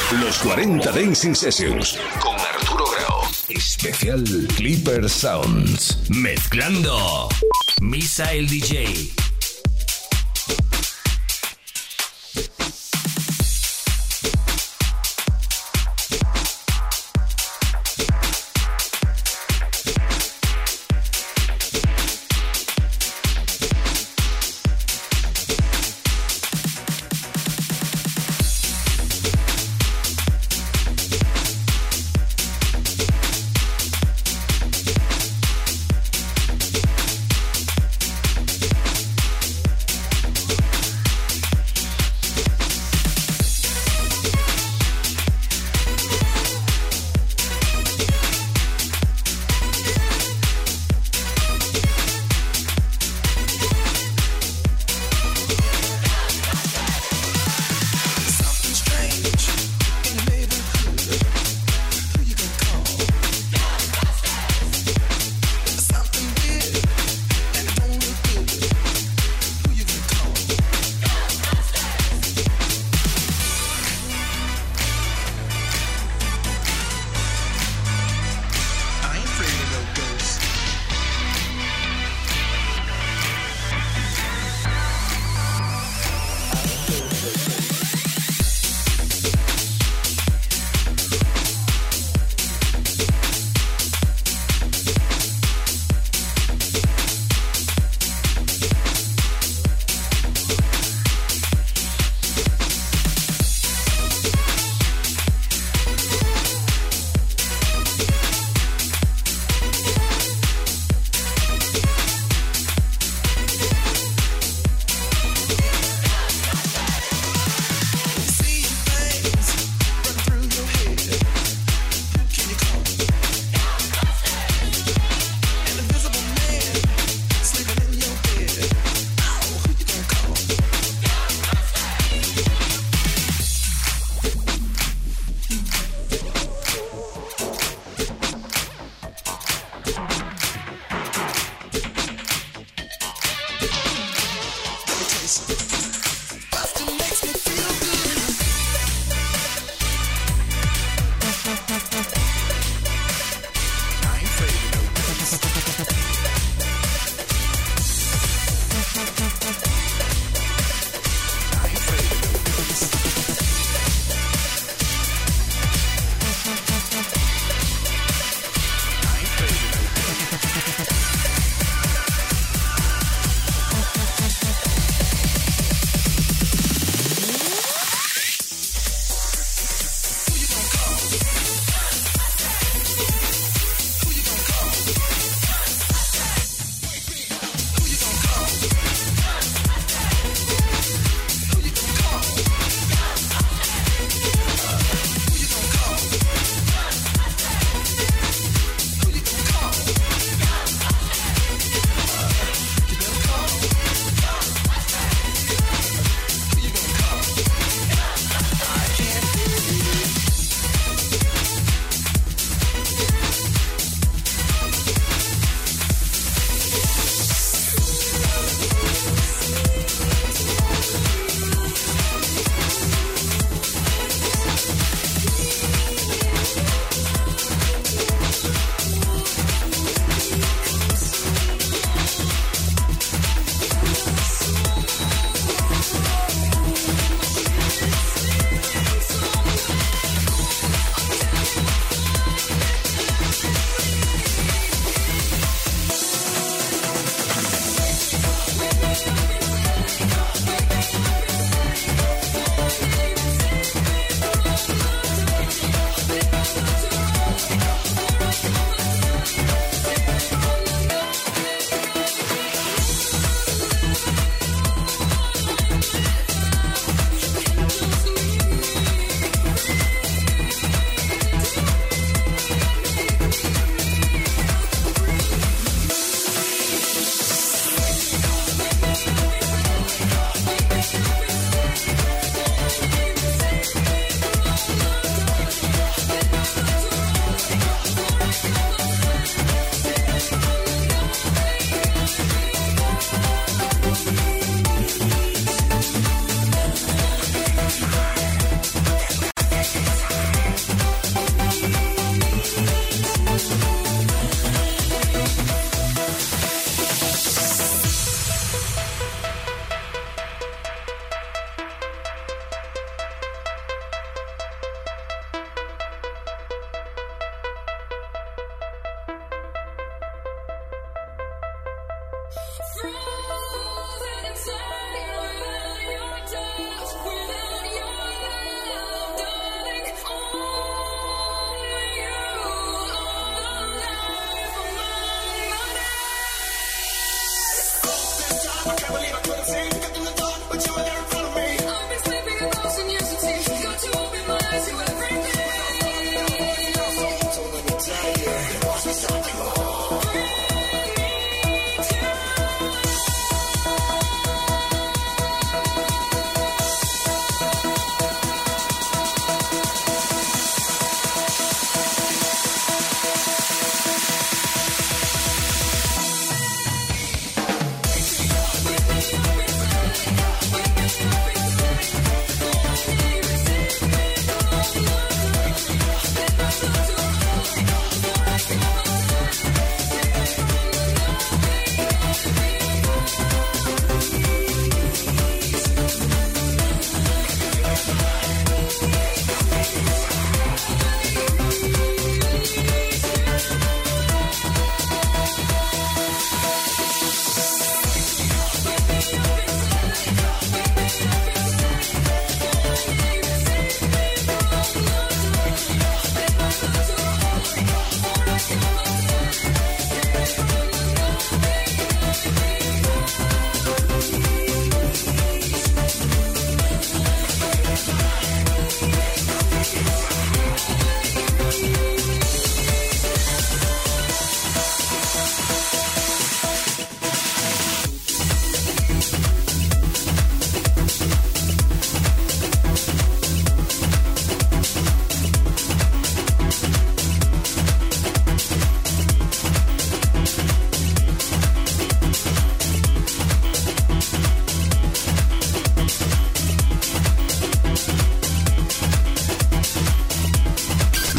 Los 40 Dancing Sessions con Arturo Grau. Especial Clipper Sounds. Mezclando Misael DJ.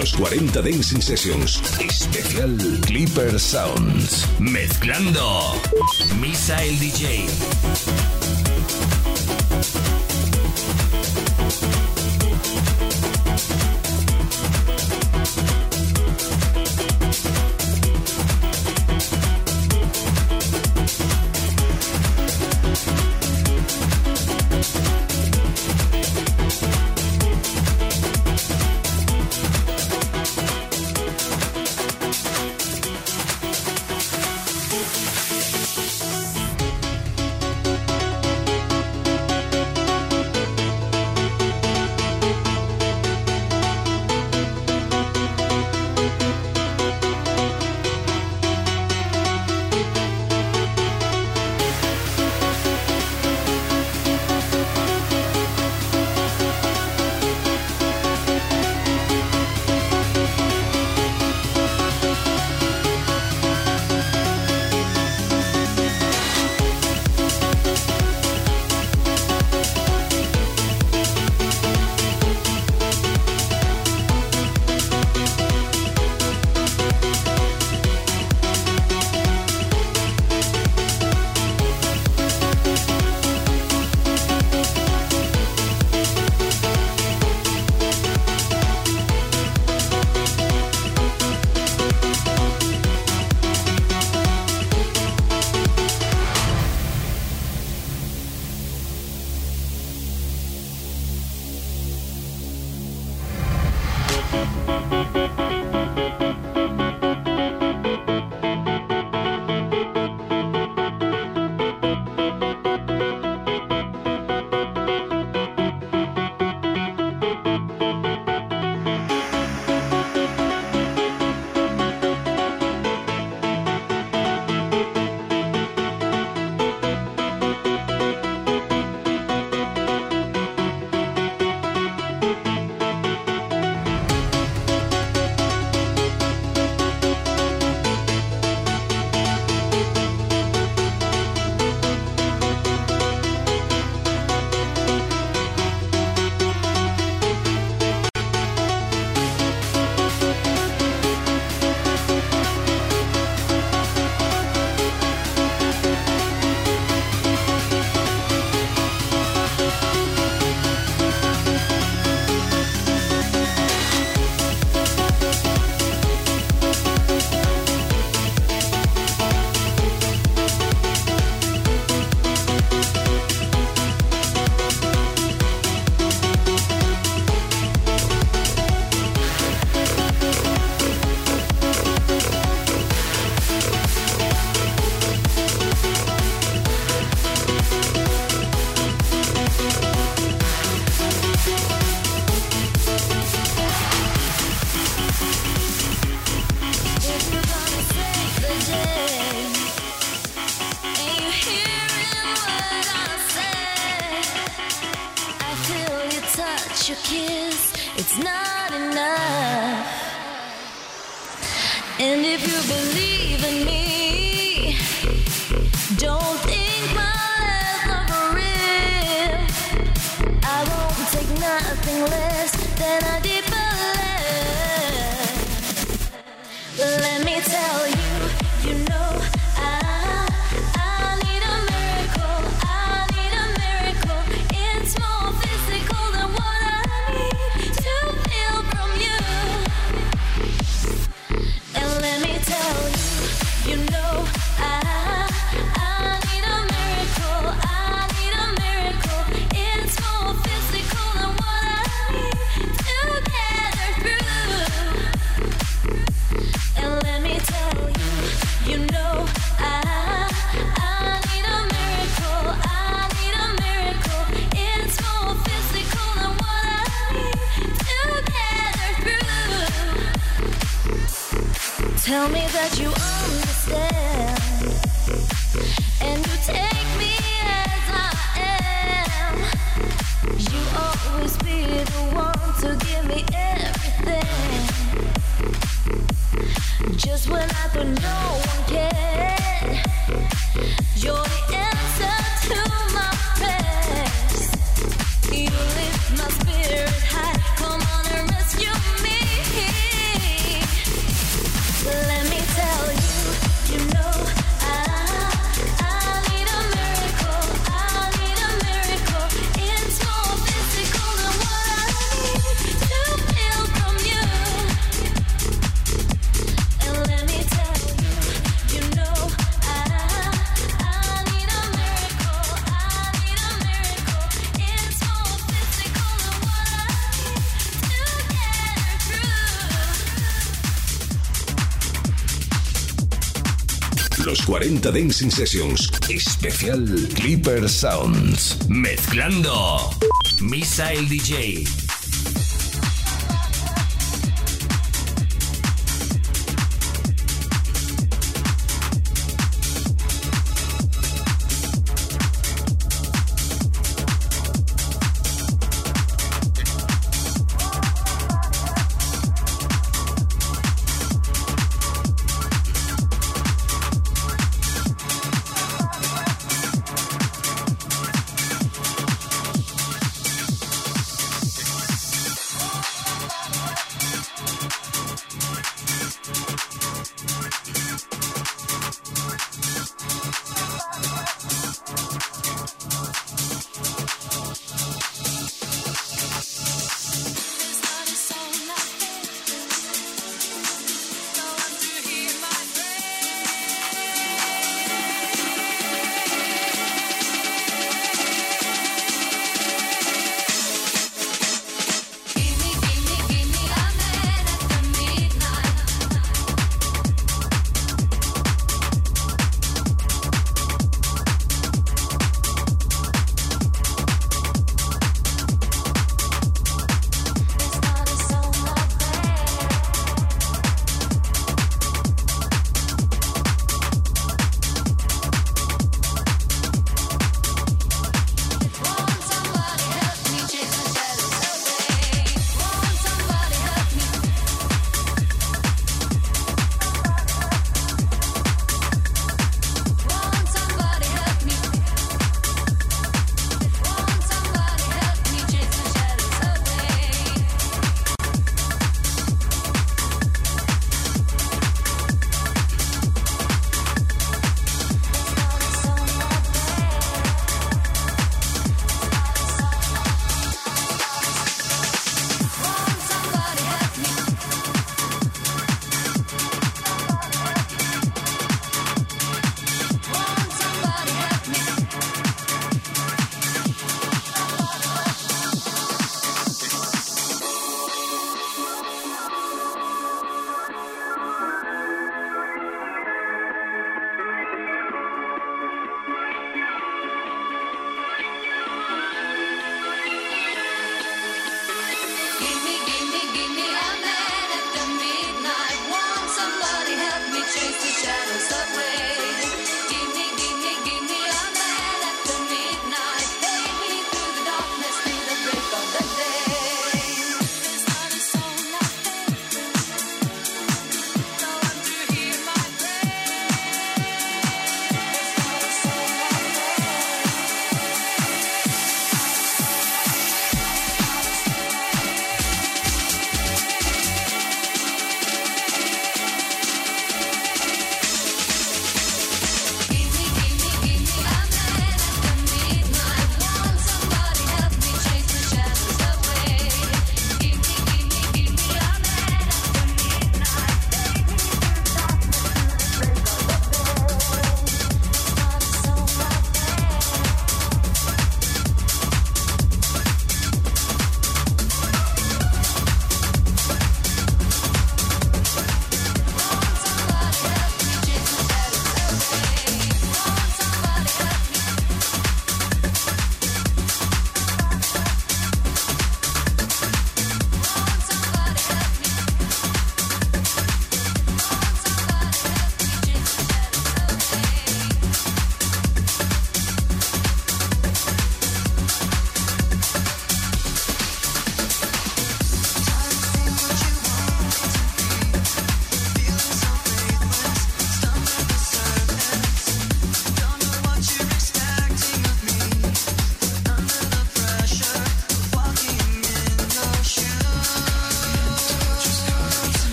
Los 40 Dancing Sessions. Especial Clipper Sounds. Mezclando Misael DJ. Your kiss, it's not enough. And if you believe in me, don't think my life's not for real. I won't take nothing less than a deeper love. Let me tell you, you know I need a miracle. I need a miracle. It's more physical than what I need to feel from you. And let me tell you, you know I need a miracle. I need a miracle. It's more physical than what I need to get her through. And let me tell you, you know I need a miracle. I need a miracle. It's more physical than what I need to get her through. Tell me that you understand, and you take me as I am. You always be the one to give me everything. Just when I thought no one cared, you're the answer to my prayers. You lift my spirit high, come on and rescue me. Los 40 Dancing Sessions. Especial Clipper Sounds. Mezclando Misa el DJ.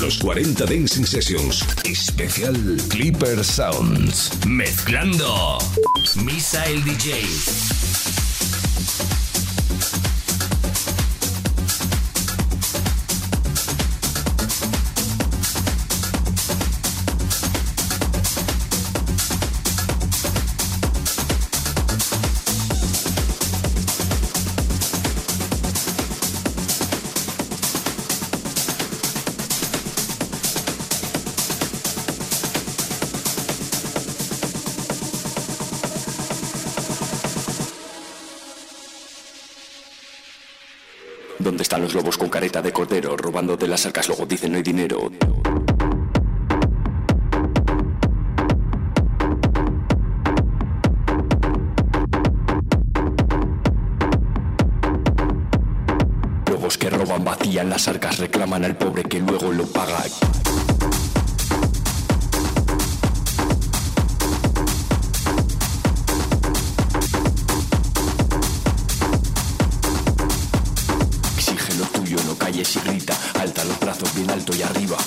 Los 40 Dancing Sessions. Especial Clipper Sounds. Mezclando Misael DJ. ¿Dónde están los lobos con careta de cordero? Robando de las arcas, luego dicen no hay dinero. Lobos que roban, vacían las arcas, reclaman al pobre que luego lo paga. Y grita, alza los brazos bien alto y arriba.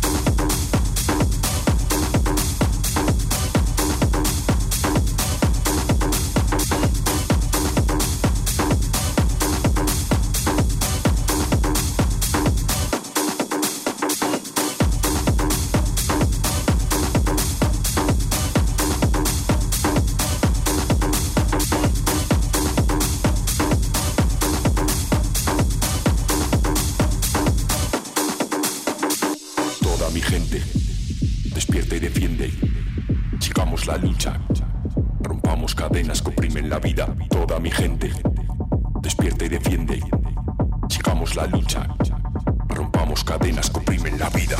Despierta y defiende, sigamos la lucha, rompamos cadenas que oprimen la vida. Toda mi gente, despierta y defiende, sigamos la lucha, rompamos cadenas que oprimen la vida.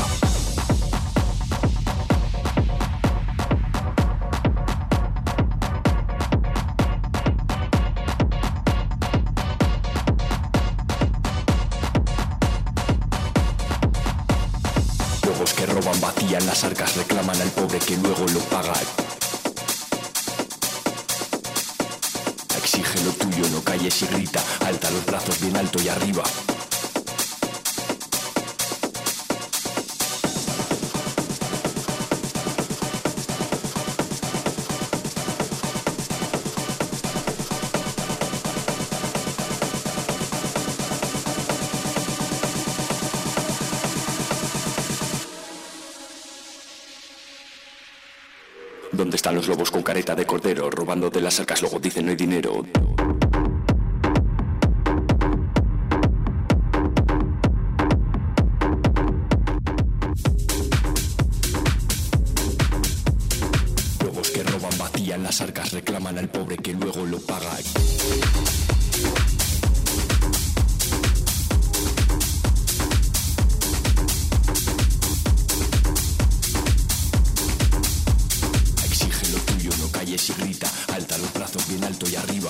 Que roban, vacían las arcas, reclaman al pobre que luego lo paga. Exige lo tuyo, no calles y grita, alza los brazos bien alto y arriba. ¿Dónde están los lobos con careta de cordero? Robando de las arcas, luego dicen no hay dinero. Lobos que roban, vacían las arcas, reclaman al pobre que luego lo paga. Y grita, alza los brazos bien alto y arriba.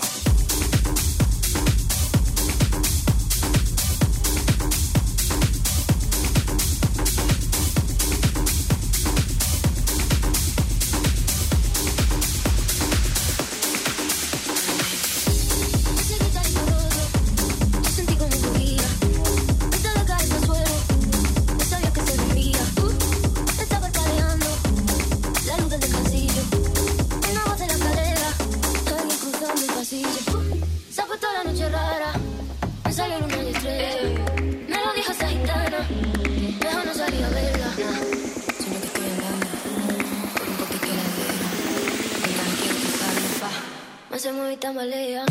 Se mueve y tambalea.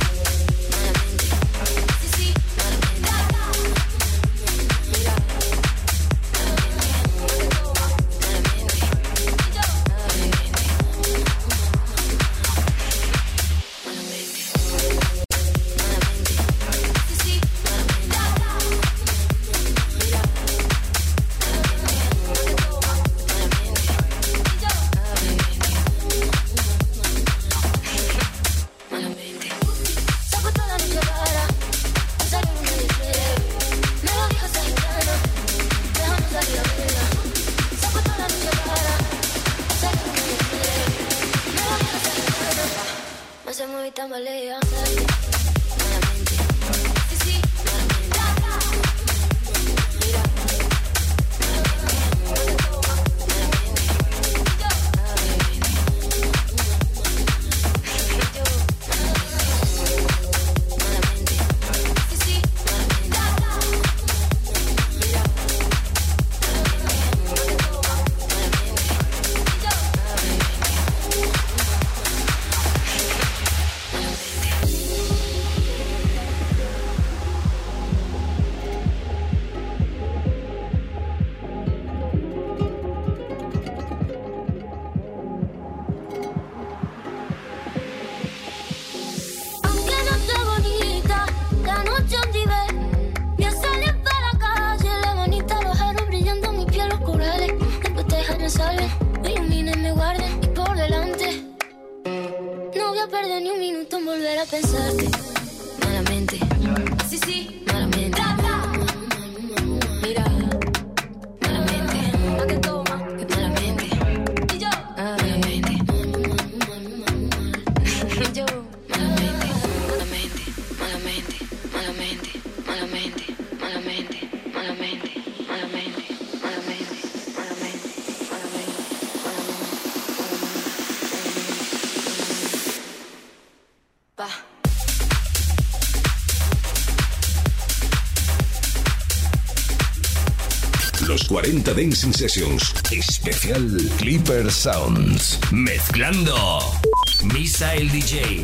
Se mueve y tambalea. Malamente. Sí, malamente. Mira. perder ni un minuto en volver a pensarte. Malamente. Sí, sí, malamente. Mira, malamente. ¿A qué toma? Que malamente. Y yo, malamente. Y yo, malamente. Malamente, malamente, malamente, malamente, malamente, malamente, malamente, malamente, malamente, pa. Los 40 Dancing Sessions, especial Clipper Sounds. Mezclando Misa el DJ.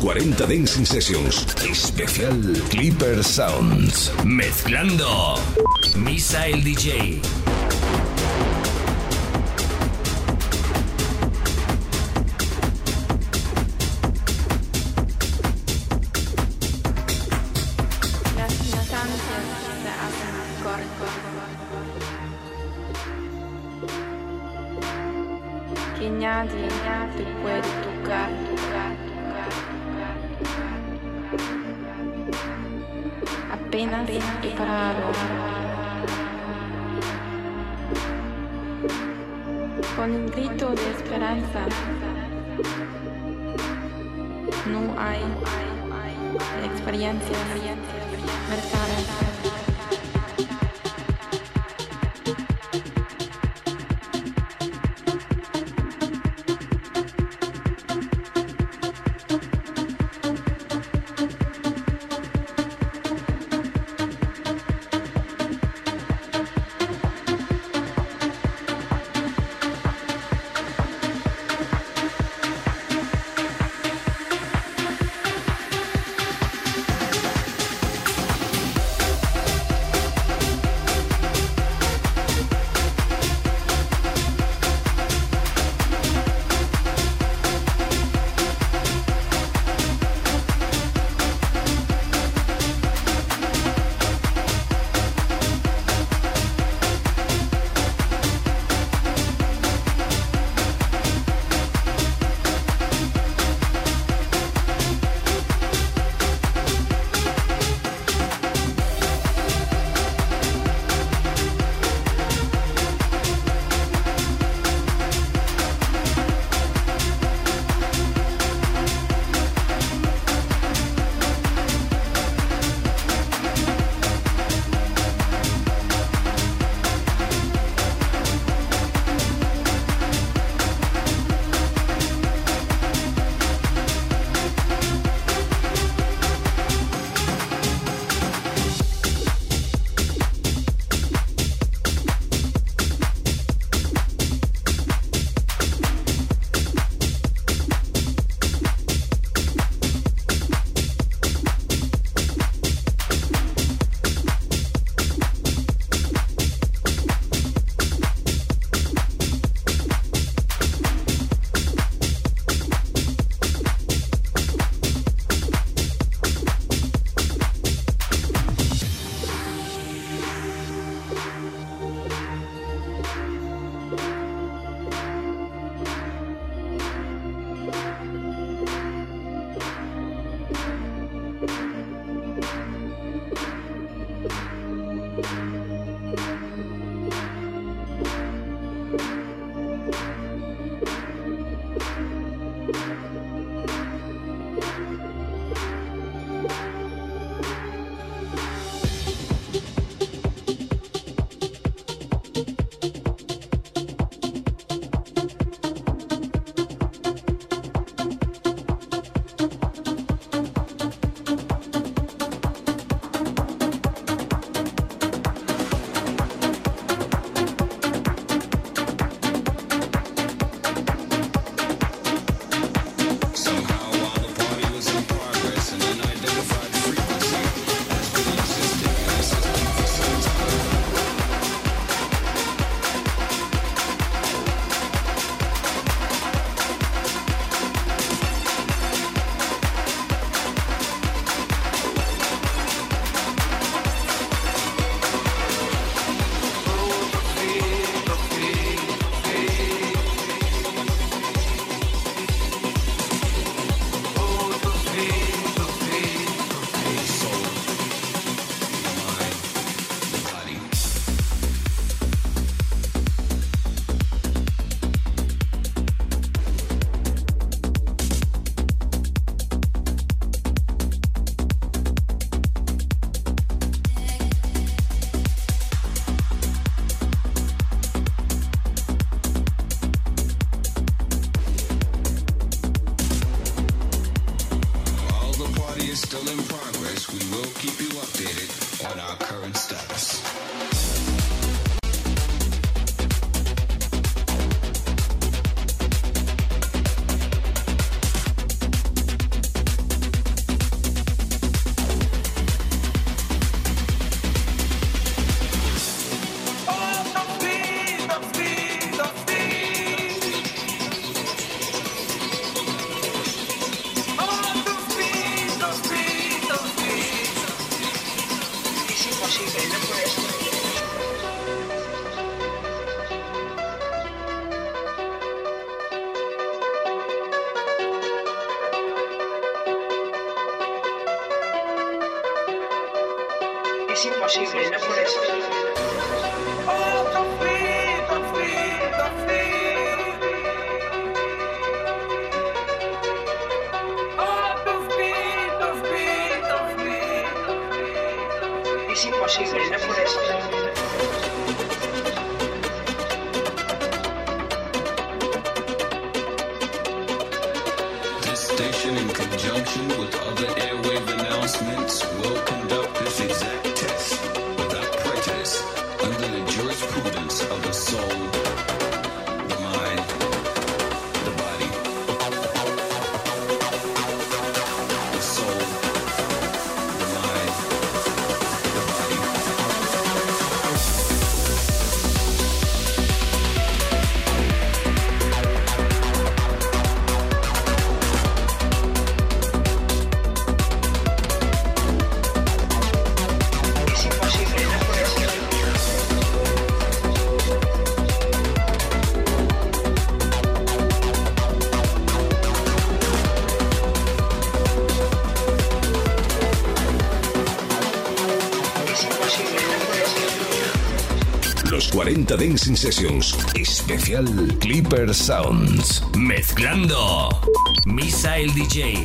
40 Dancing Sessions. Especial Clipper Sounds. Mezclando Misael DJ. Que nadie te puede tocar. Apenas he parado con un grito de esperanza. No hay experiencias mercadas. Es imposible, no puede ser. Es imposible, no puede ser. Station in conjunction with other airwave announcements will conduct this exact test without prejudice under the jurisprudence of the soul, the mind, the body. The soul, the mind, the body. Los 40 Dancing Sessions, especial Clipper Sounds. Mezclando Misael DJ.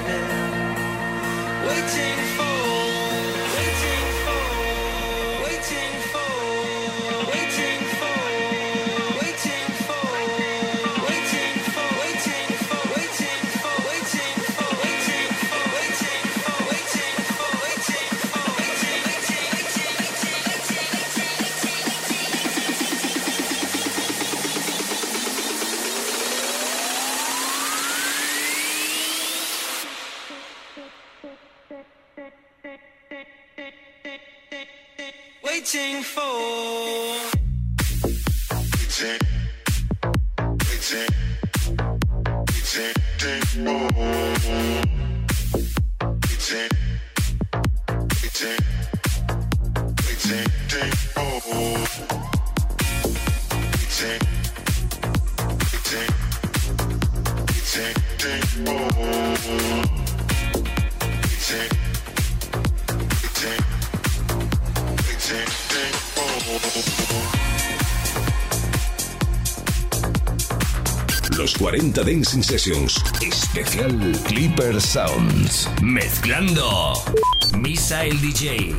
Waiting waiting for. Los 40 Dancing Sessions, especial Clipper Sounds. Mezclando Misa el DJ.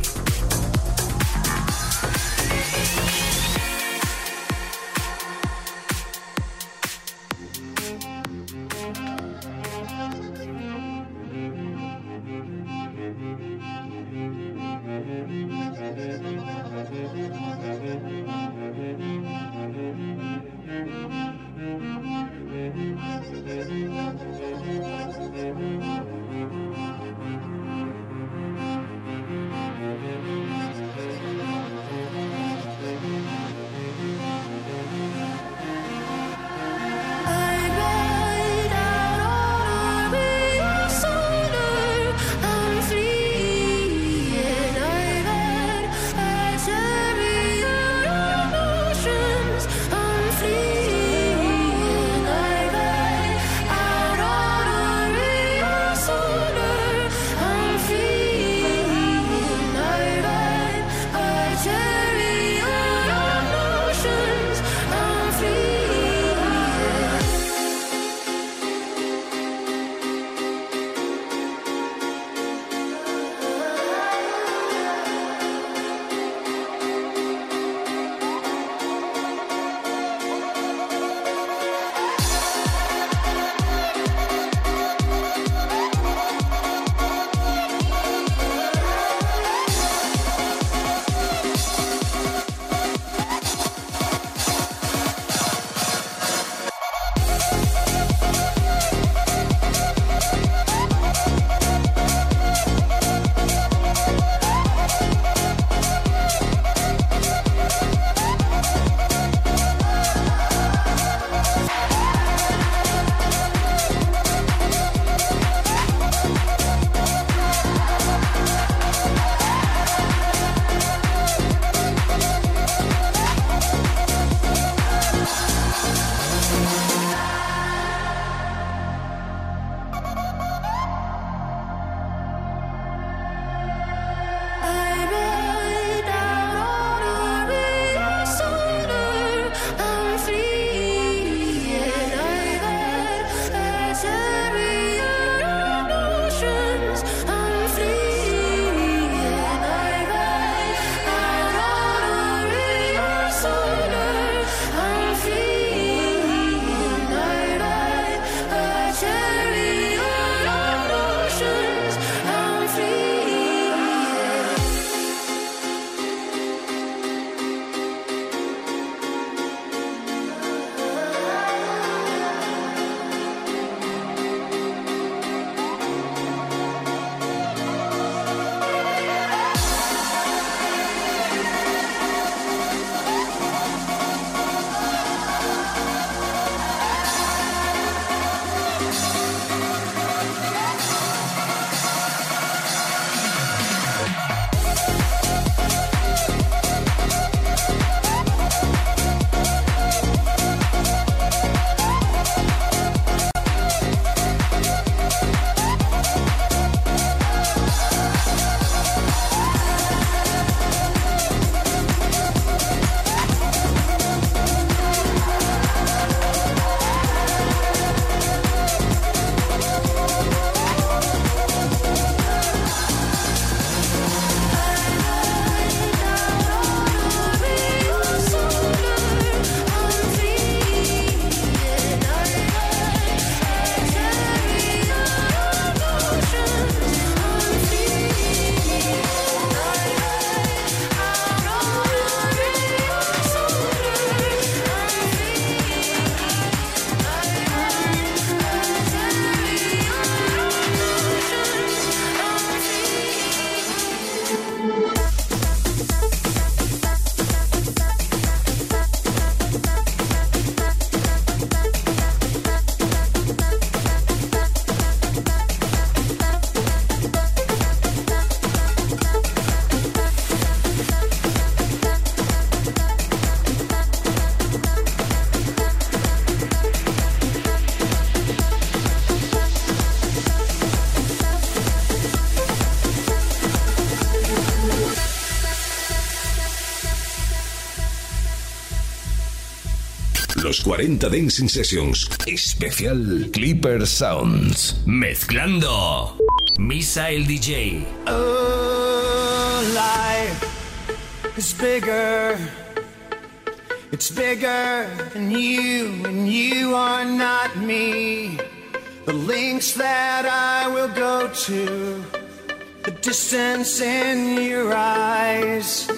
Los 40 Dancing Sessions. Especial Clipper Sounds. Mezclando Misael DJ. Oh, life is bigger. It's bigger than you, and you are not me. The lengths that I will go to, the distance in your eyes.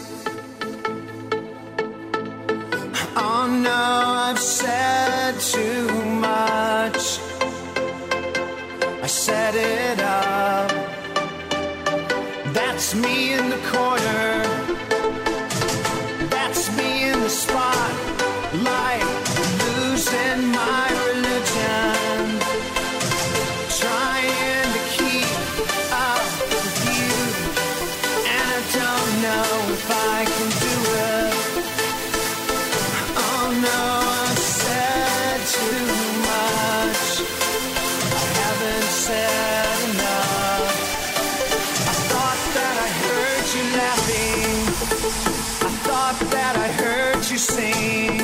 Oh no, I've said too much. I set it up. That's me in the corner. That's me in the spotlight, losing my religion, trying to keep up with you, and I don't know if I can do it. Oh no, I've said too much. I haven't said enough. I thought that I heard you laughing. I thought that I heard you sing.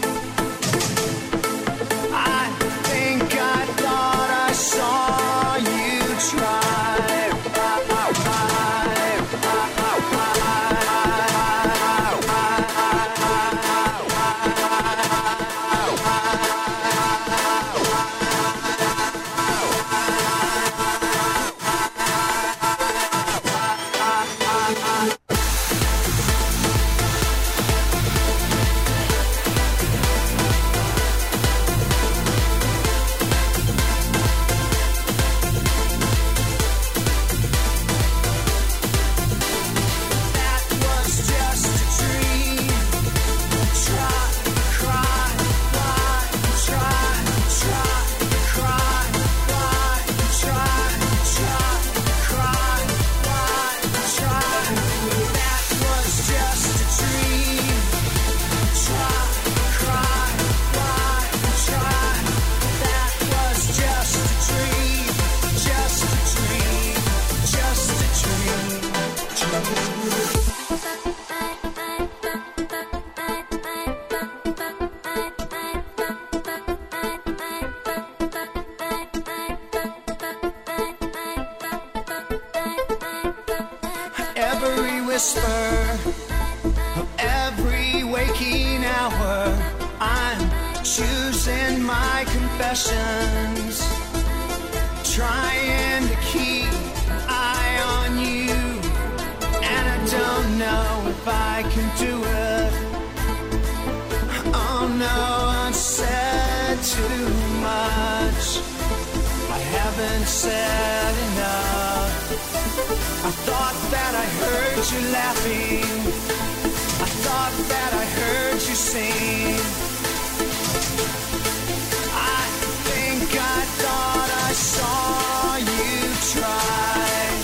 I think I thought I saw you try. Every whisper of every waking hour, I'm choosing my confessions, trying to keep an eye on you, and I don't know if I can do it. Oh no, I've said too much. I haven't said enough. I thought that I heard you laughing. I thought that I heard you sing. I think I thought I saw you try.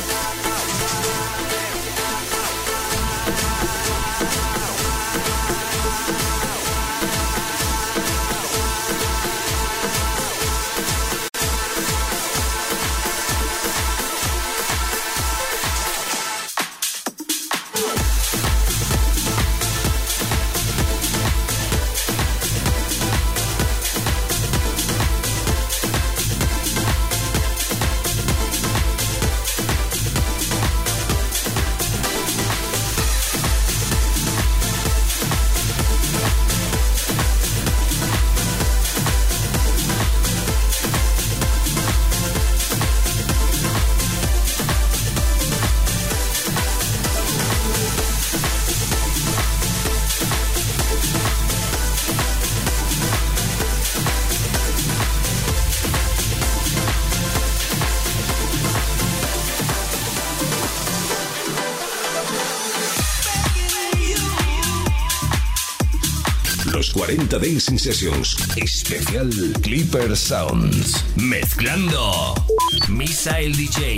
Los 40 Dancing Sessions. Especial Clipper Sounds. Mezclando Misael DJ.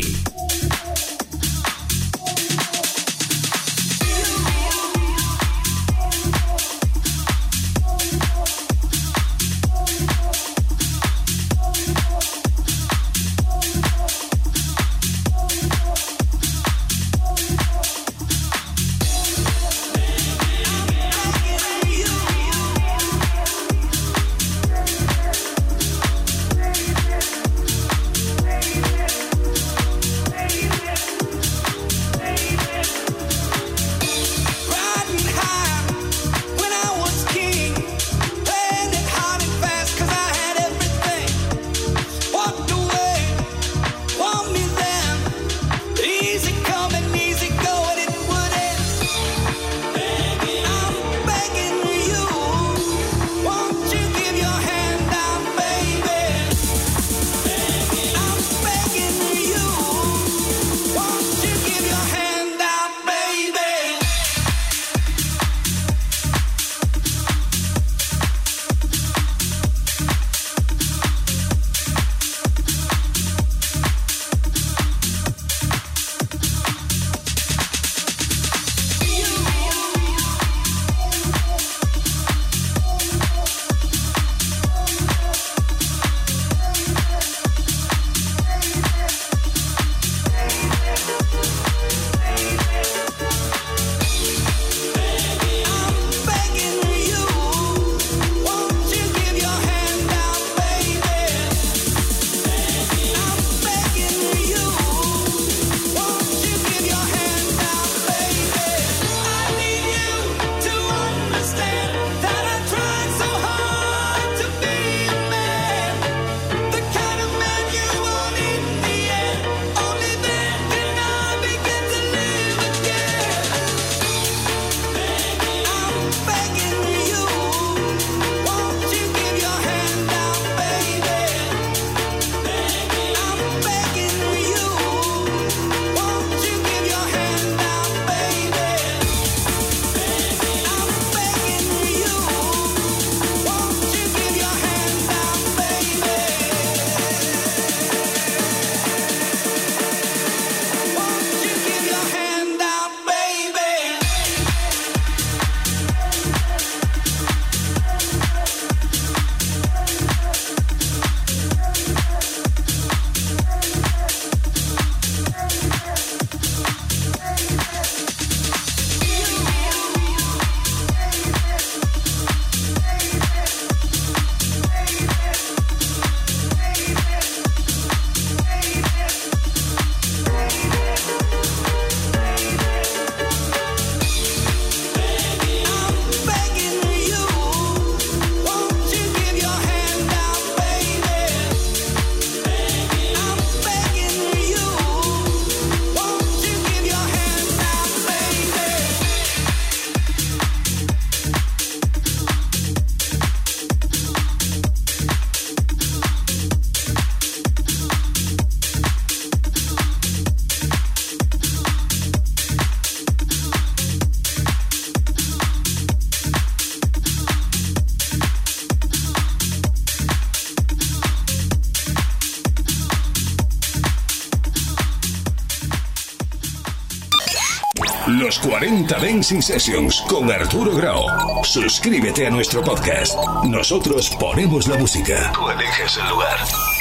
Los 40 Dancing Sessions con Arturo Grau. Suscríbete a nuestro podcast. Nosotros ponemos la música. Tú eliges el lugar.